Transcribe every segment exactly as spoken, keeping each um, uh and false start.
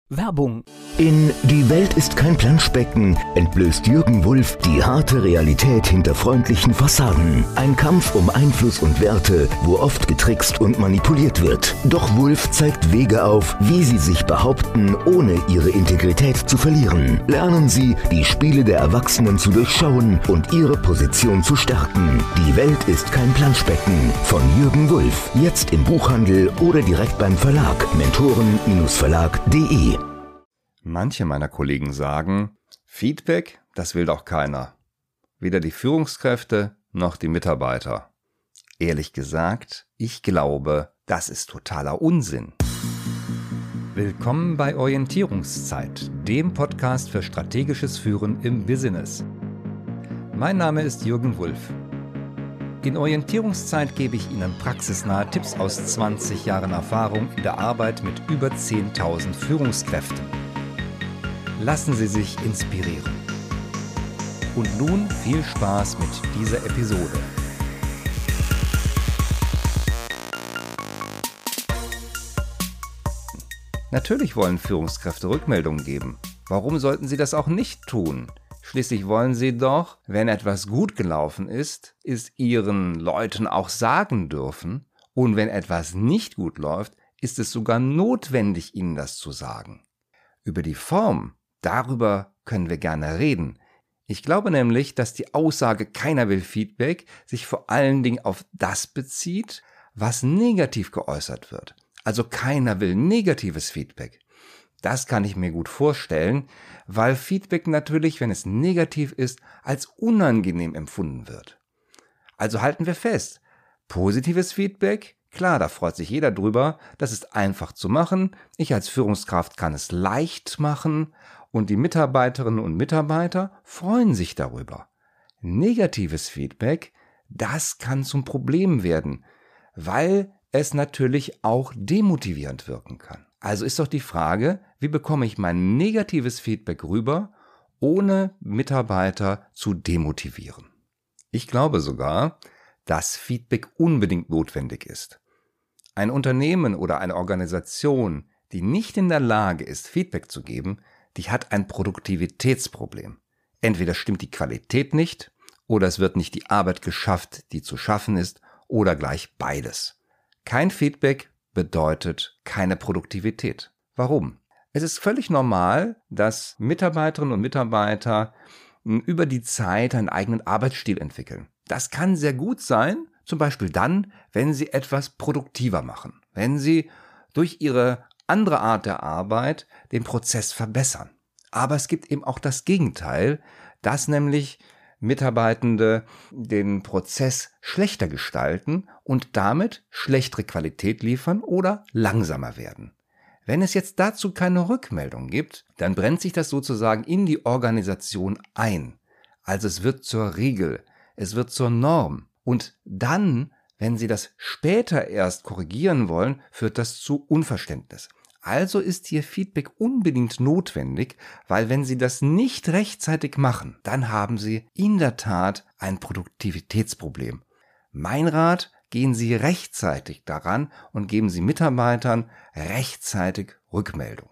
Werbung. In Die Welt ist kein Planschbecken entblößt Jürgen Wulff die harte Realität hinter freundlichen Fassaden. Ein Kampf um Einfluss und Werte, wo oft getrickst und manipuliert wird. Doch Wulff zeigt Wege auf, wie Sie sich behaupten, ohne Ihre Integrität zu verlieren. Lernen Sie, die Spiele der Erwachsenen zu durchschauen und Ihre Position zu stärken. Die Welt ist kein Planschbecken von Jürgen Wulff. Jetzt im Buchhandel oder direkt beim Verlag mentoren Verlag punkt de. Manche meiner Kollegen sagen, Feedback, das will doch keiner. Weder die Führungskräfte noch die Mitarbeiter. Ehrlich gesagt, ich glaube, das ist totaler Unsinn. Willkommen bei Orientierungszeit, dem Podcast für strategisches Führen im Business. Mein Name ist Jürgen Wulff. In Orientierungszeit gebe ich Ihnen praxisnahe Tipps aus zwanzig Jahren Erfahrung in der Arbeit mit über zehntausend Führungskräften. Lassen Sie sich inspirieren. Und nun viel Spaß mit dieser Episode. Natürlich wollen Führungskräfte Rückmeldungen geben. Warum sollten sie das auch nicht tun? Schließlich wollen sie doch, wenn etwas gut gelaufen ist, es ihren Leuten auch sagen dürfen. Und wenn etwas nicht gut läuft, ist es sogar notwendig, ihnen das zu sagen. Über die Form, darüber können wir gerne reden. Ich glaube nämlich, dass die Aussage "keiner will Feedback" sich vor allen Dingen auf das bezieht, was negativ geäußert wird. Also keiner will negatives Feedback. Das kann ich mir gut vorstellen, weil Feedback natürlich, wenn es negativ ist, als unangenehm empfunden wird. Also halten wir fest, positives Feedback, klar, da freut sich jeder drüber, das ist einfach zu machen, ich als Führungskraft kann es leicht machen und die Mitarbeiterinnen und Mitarbeiter freuen sich darüber. Negatives Feedback, das kann zum Problem werden, weil es natürlich auch demotivierend wirken kann. Also ist doch die Frage, wie bekomme ich mein negatives Feedback rüber, ohne Mitarbeiter zu demotivieren? Ich glaube sogar, dass Feedback unbedingt notwendig ist. Ein Unternehmen oder eine Organisation, die nicht in der Lage ist, Feedback zu geben, die hat ein Produktivitätsproblem. Entweder stimmt die Qualität nicht, oder es wird nicht die Arbeit geschafft, die zu schaffen ist, oder gleich beides. Kein Feedback bedeutet keine Produktivität. Warum? Es ist völlig normal, dass Mitarbeiterinnen und Mitarbeiter über die Zeit einen eigenen Arbeitsstil entwickeln. Das kann sehr gut sein, zum Beispiel dann, wenn sie etwas produktiver machen, wenn sie durch ihre andere Art der Arbeit den Prozess verbessern. Aber es gibt eben auch das Gegenteil, dass nämlich Mitarbeitende den Prozess schlechter gestalten und damit schlechtere Qualität liefern oder langsamer werden. Wenn es jetzt dazu keine Rückmeldung gibt, dann brennt sich das sozusagen in die Organisation ein. Also es wird zur Regel, es wird zur Norm. Und dann, wenn Sie das später erst korrigieren wollen, führt das zu Unverständnis. Also ist hier Feedback unbedingt notwendig, weil wenn Sie das nicht rechtzeitig machen, dann haben Sie in der Tat ein Produktivitätsproblem. Mein Rat, gehen Sie rechtzeitig daran und geben Sie Mitarbeitern rechtzeitig Rückmeldung.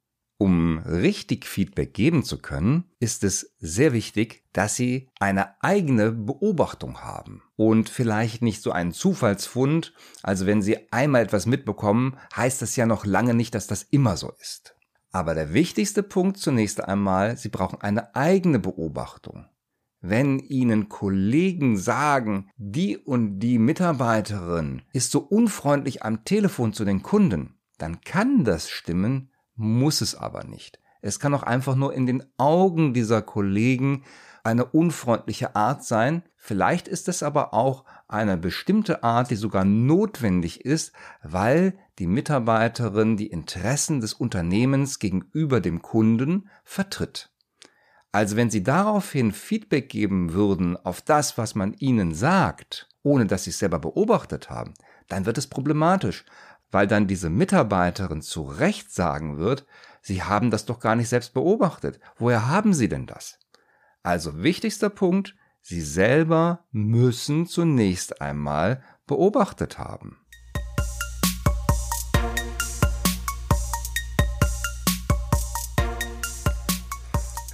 Um richtig Feedback geben zu können, ist es sehr wichtig, dass Sie eine eigene Beobachtung haben und vielleicht nicht so einen Zufallsfund. Also wenn Sie einmal etwas mitbekommen, heißt das ja noch lange nicht, dass das immer so ist. Aber der wichtigste Punkt zunächst einmal, Sie brauchen eine eigene Beobachtung. Wenn Ihnen Kollegen sagen, die und die Mitarbeiterin ist so unfreundlich am Telefon zu den Kunden, dann kann das stimmen, muss es aber nicht. Es kann auch einfach nur in den Augen dieser Kollegen eine unfreundliche Art sein. Vielleicht ist es aber auch eine bestimmte Art, die sogar notwendig ist, weil die Mitarbeiterin die Interessen des Unternehmens gegenüber dem Kunden vertritt. Also wenn Sie daraufhin Feedback geben würden auf das, was man Ihnen sagt, ohne dass Sie es selber beobachtet haben, dann wird es problematisch, weil dann diese Mitarbeiterin zu Recht sagen wird, Sie haben das doch gar nicht selbst beobachtet. Woher haben Sie denn das? Also wichtigster Punkt, Sie selber müssen zunächst einmal beobachtet haben.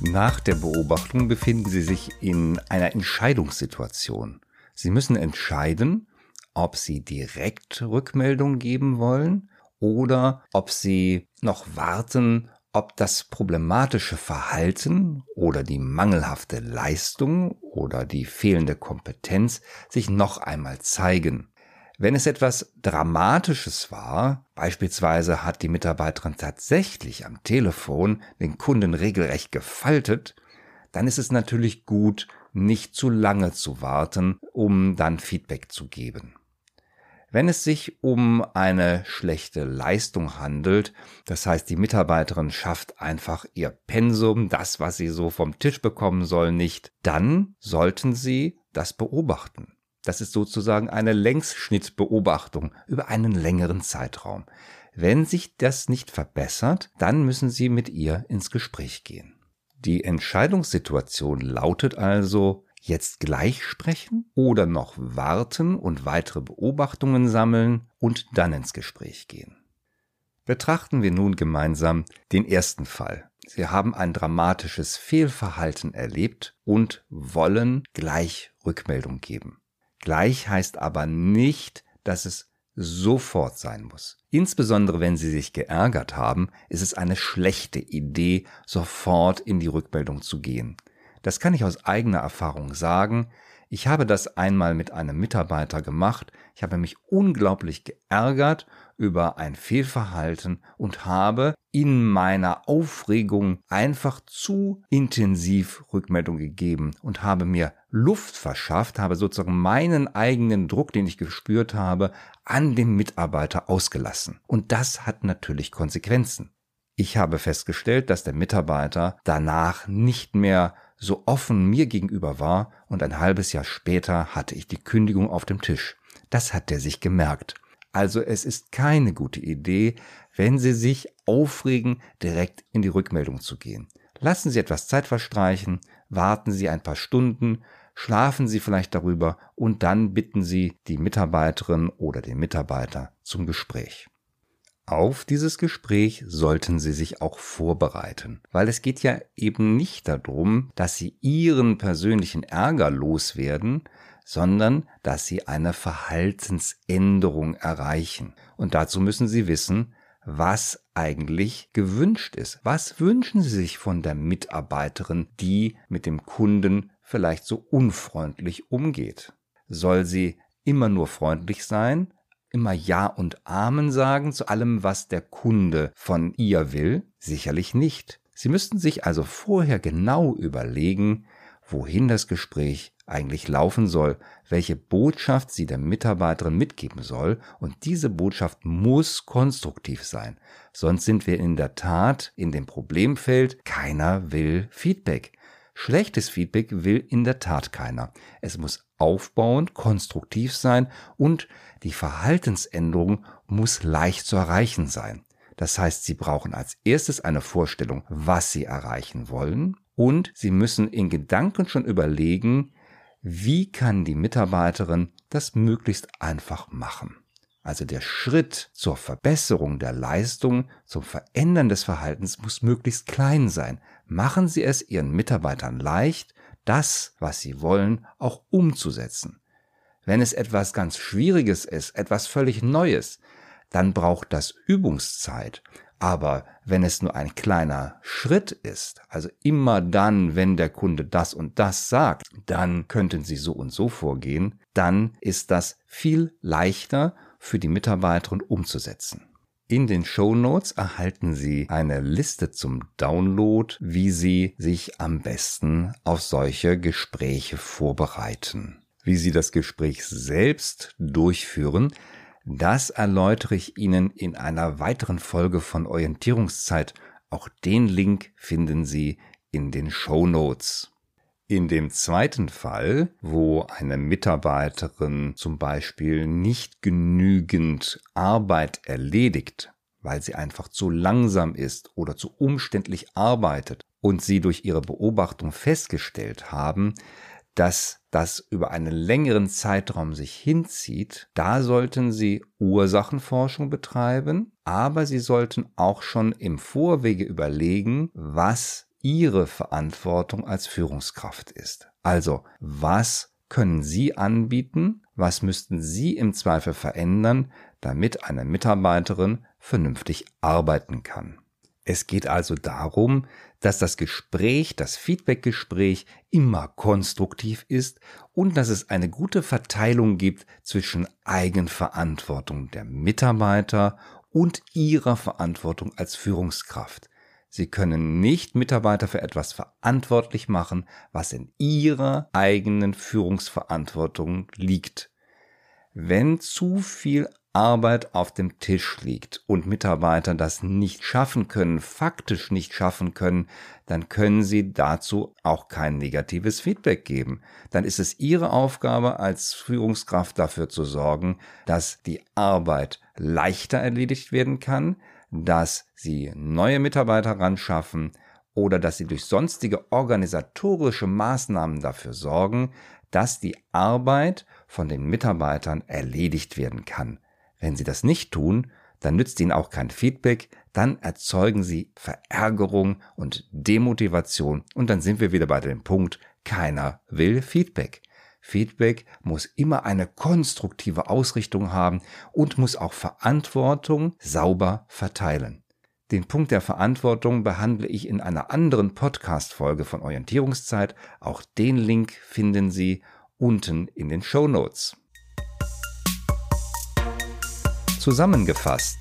Nach der Beobachtung befinden Sie sich in einer Entscheidungssituation. Sie müssen entscheiden, ob Sie direkt Rückmeldung geben wollen oder ob Sie noch warten, ob das problematische Verhalten oder die mangelhafte Leistung oder die fehlende Kompetenz sich noch einmal zeigen. Wenn es etwas Dramatisches war, beispielsweise hat die Mitarbeiterin tatsächlich am Telefon den Kunden regelrecht gefaltet, dann ist es natürlich gut, nicht zu lange zu warten, um dann Feedback zu geben. Wenn es sich um eine schlechte Leistung handelt, das heißt, die Mitarbeiterin schafft einfach ihr Pensum, das, was sie so vom Tisch bekommen soll, nicht, dann sollten Sie das beobachten. Das ist sozusagen eine Längsschnittbeobachtung über einen längeren Zeitraum. Wenn sich das nicht verbessert, dann müssen Sie mit ihr ins Gespräch gehen. Die Entscheidungssituation lautet also, jetzt gleich sprechen oder noch warten und weitere Beobachtungen sammeln und dann ins Gespräch gehen. Betrachten wir nun gemeinsam den ersten Fall. Sie haben ein dramatisches Fehlverhalten erlebt und wollen gleich Rückmeldung geben. Gleich heißt aber nicht, dass es sofort sein muss. Insbesondere wenn Sie sich geärgert haben, ist es eine schlechte Idee, sofort in die Rückmeldung zu gehen. Das kann ich aus eigener Erfahrung sagen. Ich habe das einmal mit einem Mitarbeiter gemacht. Ich habe mich unglaublich geärgert über ein Fehlverhalten und habe in meiner Aufregung einfach zu intensiv Rückmeldung gegeben und habe mir Luft verschafft, habe sozusagen meinen eigenen Druck, den ich gespürt habe, an dem Mitarbeiter ausgelassen. Und das hat natürlich Konsequenzen. Ich habe festgestellt, dass der Mitarbeiter danach nicht mehr so offen mir gegenüber war und ein halbes Jahr später hatte ich die Kündigung auf dem Tisch. Das hat er sich gemerkt. Also es ist keine gute Idee, wenn Sie sich aufregen, direkt in die Rückmeldung zu gehen. Lassen Sie etwas Zeit verstreichen, warten Sie ein paar Stunden, schlafen Sie vielleicht darüber und dann bitten Sie die Mitarbeiterin oder den Mitarbeiter zum Gespräch. Auf dieses Gespräch sollten Sie sich auch vorbereiten, weil es geht ja eben nicht darum, dass Sie Ihren persönlichen Ärger loswerden, sondern dass Sie eine Verhaltensänderung erreichen. Und dazu müssen Sie wissen, was eigentlich gewünscht ist. Was wünschen Sie sich von der Mitarbeiterin, die mit dem Kunden vielleicht so unfreundlich umgeht? Soll sie immer nur freundlich sein? Immer Ja und Amen sagen zu allem, was der Kunde von ihr will? Sicherlich nicht. Sie müssten sich also vorher genau überlegen, wohin das Gespräch eigentlich laufen soll, welche Botschaft sie der Mitarbeiterin mitgeben soll, und diese Botschaft muss konstruktiv sein. Sonst sind wir in der Tat in dem Problemfeld, keiner will Feedback. Schlechtes Feedback will in der Tat keiner. Es muss aufbauend, konstruktiv sein und die Verhaltensänderung muss leicht zu erreichen sein. Das heißt, Sie brauchen als erstes eine Vorstellung, was Sie erreichen wollen, und Sie müssen in Gedanken schon überlegen, wie kann die Mitarbeiterin das möglichst einfach machen. Also der Schritt zur Verbesserung der Leistung, zum Verändern des Verhaltens muss möglichst klein sein. Machen Sie es Ihren Mitarbeitern leicht, das, was sie wollen, auch umzusetzen. Wenn es etwas ganz Schwieriges ist, etwas völlig Neues, dann braucht das Übungszeit. Aber wenn es nur ein kleiner Schritt ist, also immer dann, wenn der Kunde das und das sagt, dann könnten Sie so und so vorgehen, dann ist das viel leichter für die Mitarbeiterin umzusetzen. In den Shownotes erhalten Sie eine Liste zum Download, wie Sie sich am besten auf solche Gespräche vorbereiten. Wie Sie das Gespräch selbst durchführen, das erläutere ich Ihnen in einer weiteren Folge von Orientierungszeit. Auch den Link finden Sie in den Shownotes. In dem zweiten Fall, wo eine Mitarbeiterin zum Beispiel nicht genügend Arbeit erledigt, weil sie einfach zu langsam ist oder zu umständlich arbeitet und Sie durch Ihre Beobachtung festgestellt haben, dass das über einen längeren Zeitraum sich hinzieht, da sollten Sie Ursachenforschung betreiben, aber Sie sollten auch schon im Vorwege überlegen, was Ihre Verantwortung als Führungskraft ist. Also, was können Sie anbieten? Was müssten Sie im Zweifel verändern, damit eine Mitarbeiterin vernünftig arbeiten kann? Es geht also darum, dass das Gespräch, das Feedbackgespräch immer konstruktiv ist und dass es eine gute Verteilung gibt zwischen Eigenverantwortung der Mitarbeiter und ihrer Verantwortung als Führungskraft. Sie können nicht Mitarbeiter für etwas verantwortlich machen, was in ihrer eigenen Führungsverantwortung liegt. Wenn zu viel Arbeit auf dem Tisch liegt und Mitarbeiter das nicht schaffen können, faktisch nicht schaffen können, dann können Sie dazu auch kein negatives Feedback geben. Dann ist es Ihre Aufgabe als Führungskraft dafür zu sorgen, dass die Arbeit leichter erledigt werden kann, dass Sie neue Mitarbeiter ranschaffen oder dass Sie durch sonstige organisatorische Maßnahmen dafür sorgen, dass die Arbeit von den Mitarbeitern erledigt werden kann. Wenn Sie das nicht tun, dann nützt Ihnen auch kein Feedback, dann erzeugen Sie Verärgerung und Demotivation und dann sind wir wieder bei dem Punkt, keiner will Feedback. Feedback muss immer eine konstruktive Ausrichtung haben und muss auch Verantwortung sauber verteilen. Den Punkt der Verantwortung behandle ich in einer anderen Podcast-Folge von Orientierungszeit. Auch den Link finden Sie unten in den Shownotes. Zusammengefasst: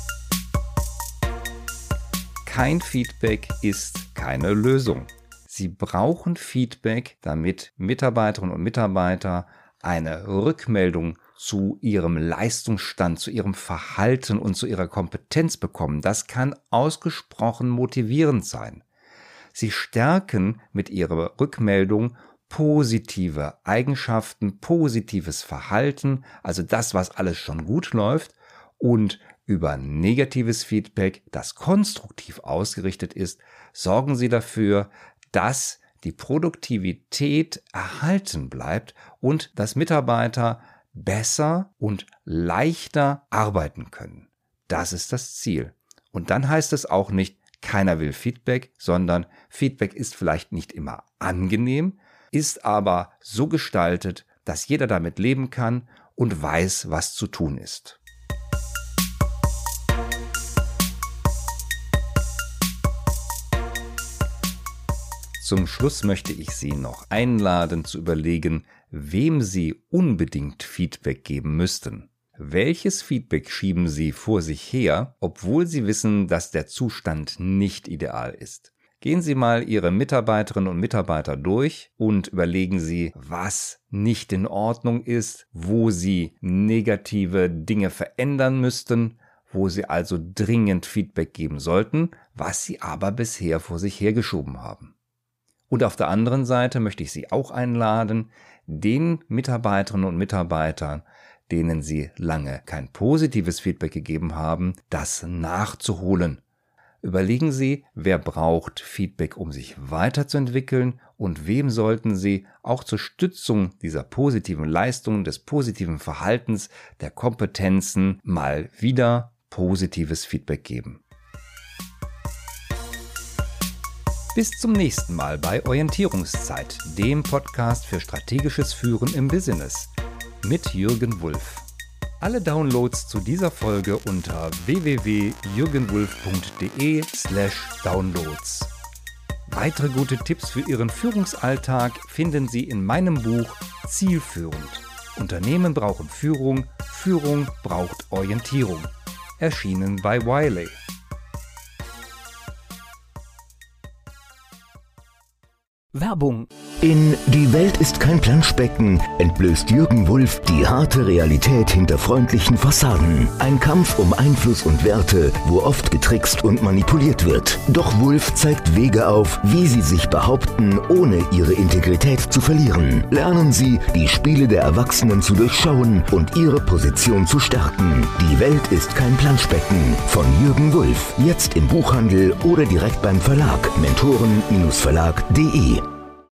Kein Feedback ist keine Lösung. Sie brauchen Feedback, damit Mitarbeiterinnen und Mitarbeiter eine Rückmeldung zu ihrem Leistungsstand, zu ihrem Verhalten und zu ihrer Kompetenz bekommen. Das kann ausgesprochen motivierend sein. Sie stärken mit ihrer Rückmeldung positive Eigenschaften, positives Verhalten, also das, was alles schon gut läuft, und über negatives Feedback, das konstruktiv ausgerichtet ist, sorgen Sie dafür, dass die Produktivität erhalten bleibt und dass Mitarbeiter besser und leichter arbeiten können. Das ist das Ziel. Und dann heißt es auch nicht, keiner will Feedback, sondern Feedback ist vielleicht nicht immer angenehm, ist aber so gestaltet, dass jeder damit leben kann und weiß, was zu tun ist. Zum Schluss möchte ich Sie noch einladen zu überlegen, wem Sie unbedingt Feedback geben müssten. Welches Feedback schieben Sie vor sich her, obwohl Sie wissen, dass der Zustand nicht ideal ist? Gehen Sie mal Ihre Mitarbeiterinnen und Mitarbeiter durch und überlegen Sie, was nicht in Ordnung ist, wo Sie negative Dinge verändern müssten, wo Sie also dringend Feedback geben sollten, was Sie aber bisher vor sich hergeschoben haben. Und auf der anderen Seite möchte ich Sie auch einladen, den Mitarbeiterinnen und Mitarbeitern, denen Sie lange kein positives Feedback gegeben haben, das nachzuholen. Überlegen Sie, wer braucht Feedback, um sich weiterzuentwickeln und wem sollten Sie auch zur Stützung dieser positiven Leistung, des positiven Verhaltens, der Kompetenzen mal wieder positives Feedback geben. Bis zum nächsten Mal bei Orientierungszeit, dem Podcast für strategisches Führen im Business mit Jürgen Wulff. Alle Downloads zu dieser Folge unter w w w punkt jürgen wulff punkt de slash downloads. Weitere gute Tipps für Ihren Führungsalltag finden Sie in meinem Buch Zielführend. Unternehmen brauchen Führung, Führung braucht Orientierung. Erschienen bei Wiley. Werbung. In Die Welt ist kein Planschbecken entblößt Jürgen Wulff die harte Realität hinter freundlichen Fassaden. Ein Kampf um Einfluss und Werte, wo oft getrickst und manipuliert wird. Doch Wulff zeigt Wege auf, wie Sie sich behaupten, ohne Ihre Integrität zu verlieren. Lernen Sie, die Spiele der Erwachsenen zu durchschauen und Ihre Position zu stärken. Die Welt ist kein Planschbecken von Jürgen Wulff. Jetzt im Buchhandel oder direkt beim Verlag mentoren Verlag punkt de.